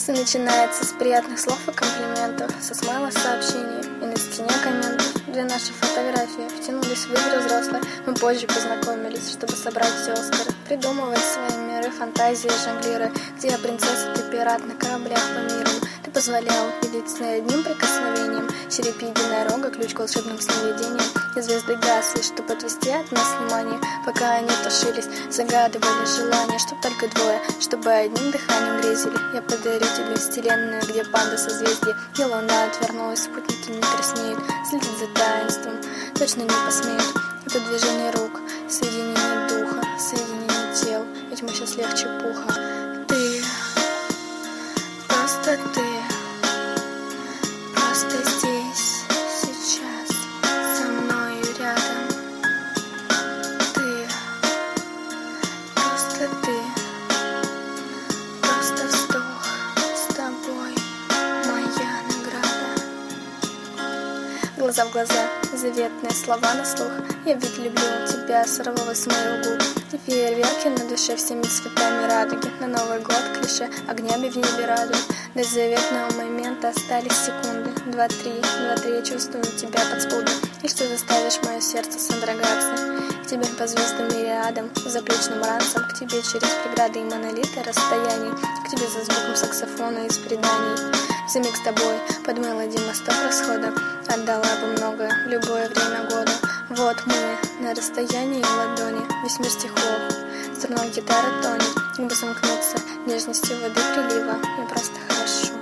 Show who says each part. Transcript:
Speaker 1: Все начинается с приятных слов и комплиментов, со смайла сообщений и на стене комментов. Две наши фотографии втянулись в игры взрослые. Мы позже познакомились, чтобы собрать все Оскары, придумывать свои миры, фантазии, жонглиры. Где я принцесса, ты пират на кораблях по миру. Ты позволял видеть сны одним прикосновением, черепи единорога, ключ к волшебным сновидениям. И звезды гасли, чтобы отвести от нас внимание, пока они тушились, загадывали желание, чтоб только двое, чтобы одним дыханием грезили. Я подарю тебе вселенную, где панда созвездие, и луна отвернулась, спутники не краснеют, следить за таинством точно не посмеют. Это движение рук, соединение духа, соединение тел, ведь мы сейчас легче пуха. Ты, просто ты, просто здесь, сейчас, со мною рядом. Ты, просто ты, просто вздох с тобой, моя награда. Глаза в глаза, заветные слова на слух. Я ведь люблю тебя, сорвалась с моих губ. И фейерверки на душе всеми цветами радуги. На Новый год клише огнями в небе радует. До заветного момента остались секунды. 2-3, я чувствую тебя под спудом. И что заставишь мое сердце содрогаться. К тебе по звездам мириадам, заплечным ранцем. К тебе через преграды и монолиты расстояний. К тебе за звуком саксофона из преданий. За миг с тобой под мелодию мостов расхода отдала бы многое в любое время года. Вот мы на расстоянии ладони, весь мир стихов, струной гитара тонет, губы сомкнутся, нежностью воды прилива. Мне просто хорошо.